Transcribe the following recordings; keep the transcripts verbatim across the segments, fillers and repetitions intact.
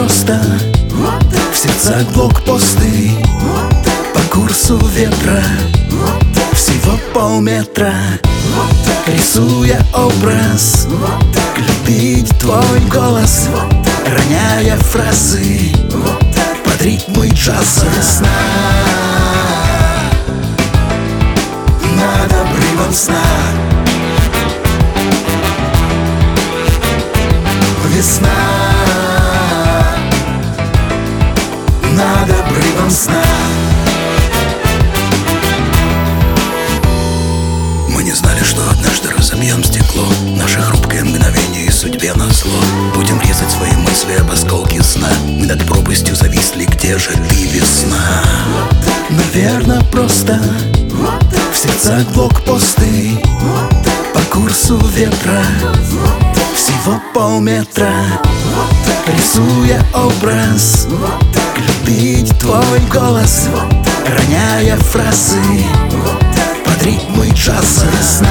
просто. В сердцах блокпосты по курсу ветра. Всего полметра, рисуя образ. Любить твой голос, роняя фразы под ритмы джаза. Весна над обрывом сна. Весна над обрывом сна. Мы не знали, что однажды разобьем стекло. Наше хрупкое мгновение и судьбе назло. Будем резать свои мысли об осколке сна. Мы над пропастью зависли, где же ты, весна? Наверно, просто в сердцах блокпосты по курсу ветра. Всего полметра, рисуя образ. Любить твой голос, роняя фразы под ритмы джаза. Весна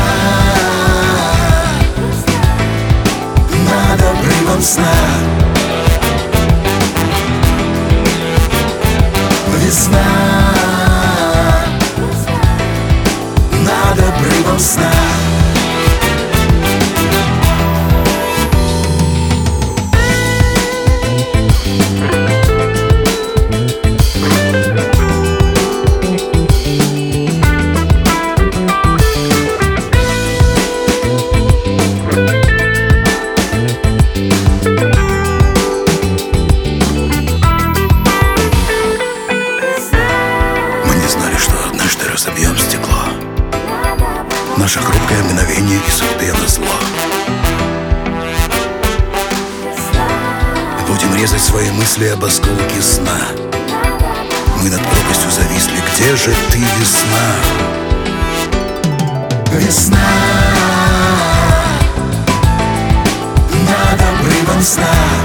над обрывом сна. Весна над обрывом сна. Разобьем стекло. Наше хрупкое мгновение и судьбе назло. Будем резать свои мысли об осколке сна. Мы над пропастью зависли, где же ты, весна? Весна над обрывом сна.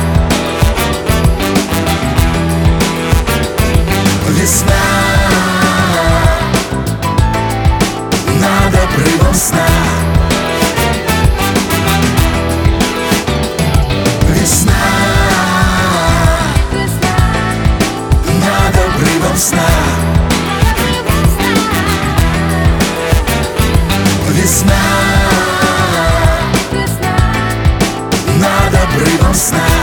Весна над обрывом сна. Весна над обрывом сна. Весна над обрывом сна.